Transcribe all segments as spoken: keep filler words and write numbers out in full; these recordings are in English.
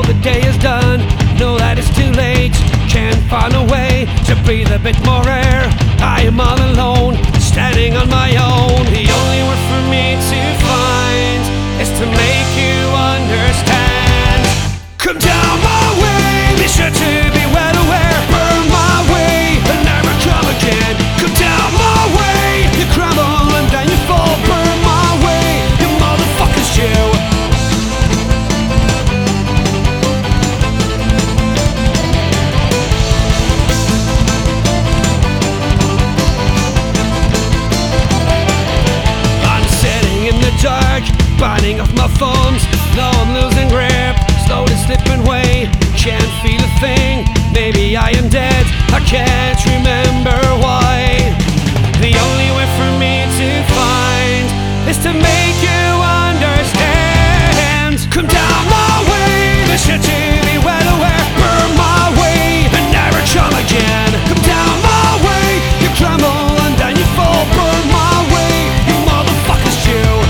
the day is done, know that it's too late. Can't find a way to breathe a bit more air. I am all alone, standing on my own. The only word for me to find is to make you understand. Come down my way, be sure to be well aware. Burn my way and never come again. Come down my way, you crumble and then you fall. Burn my way, you motherfuckers, you. Dark, biting off my thumbs. Now I'm losing grip, slowly slipping away. Can't feel a thing, maybe I am dead. I can't remember why. The only way for me to find is to make you understand. Come down my way, this shit to be well aware. Burn my way and never come again. Come down my way, you crumble and then you fall. Burn my way, you motherfuckers, you.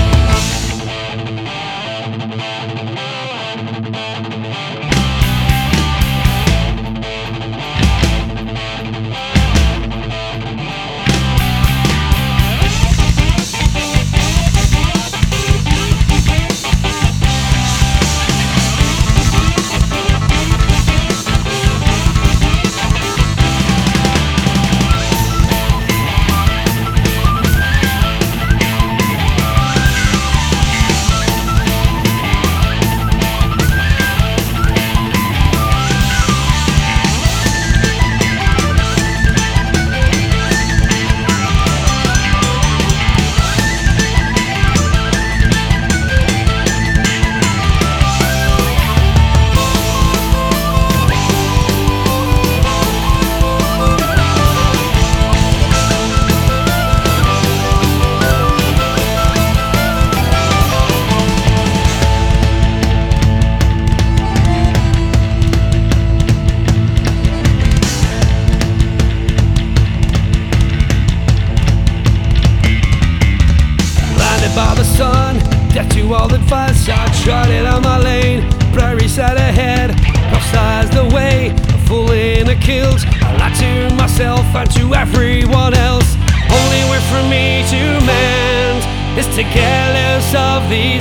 By the sun, death to all advice. I tried it on my lane, prairie side ahead, upsides the way, a fool in a kilt. I lied to myself and to everyone else. Only way for me to mend is to get loose of these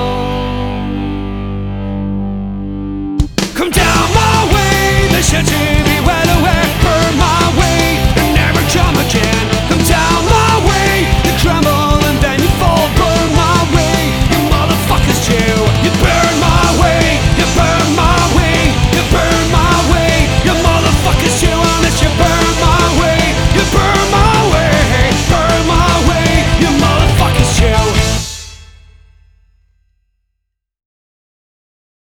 bonds. Come down my way, the shit